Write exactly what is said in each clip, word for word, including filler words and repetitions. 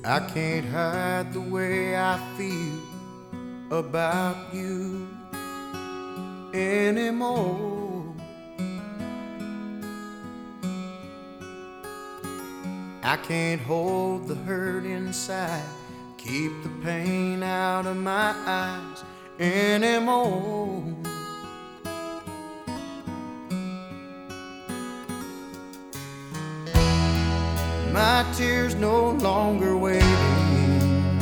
I can't hide the way I feel about you anymore. I can't hold the hurt inside, keep the pain out of my eyes anymore. My tears no longer waiting,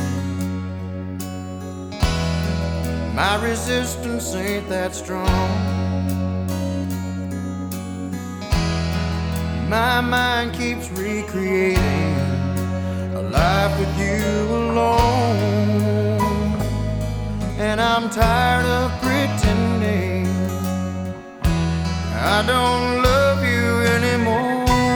my resistance ain't that strong. My mind keeps recreating a life with you alone, and I'm tired of pretending I don't love you anymore.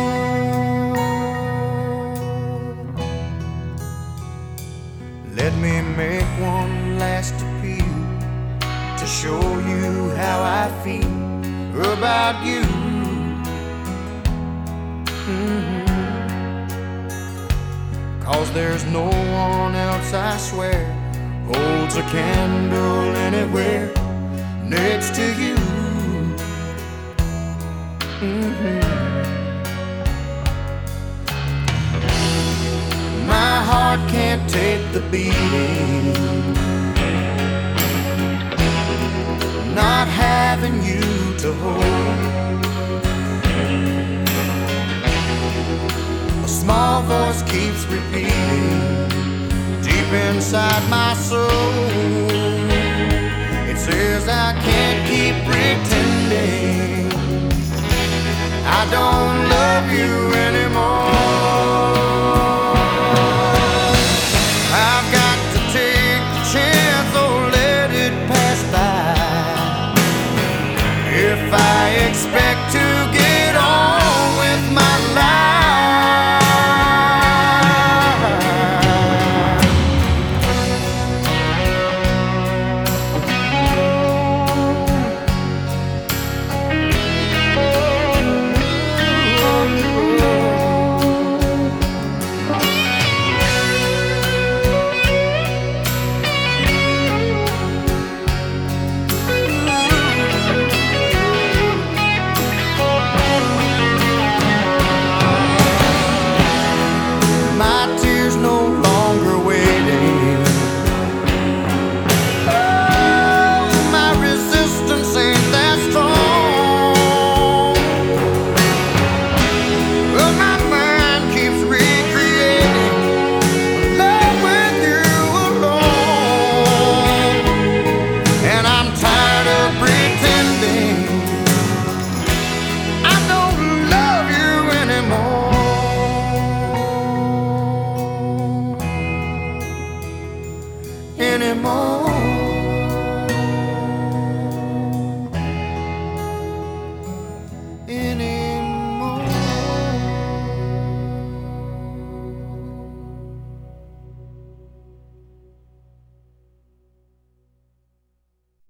Let me make one last appeal to show you how I feel about you. Mm-hmm. 'Cause there's no one else, I swear, holds a candle anywhere next to you. Mm-hmm. My heart can't take the beating, not having you to hold. A small voice keeps repeating deep inside my soul. It says I can't keep pretending I don't love you anymore.